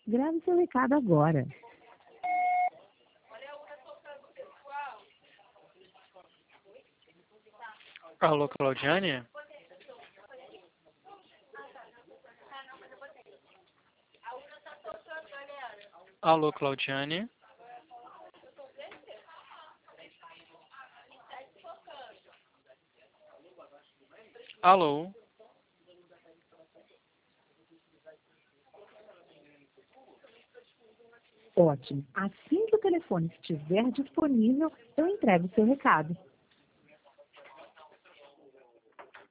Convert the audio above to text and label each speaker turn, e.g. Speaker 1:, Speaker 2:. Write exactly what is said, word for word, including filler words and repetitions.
Speaker 1: Grave seu recado agora.
Speaker 2: Alô, Claudiane? Alô, Claudiane? Alô?
Speaker 1: Ótimo. Assim que o telefone estiver disponível, eu entrego o seu recado.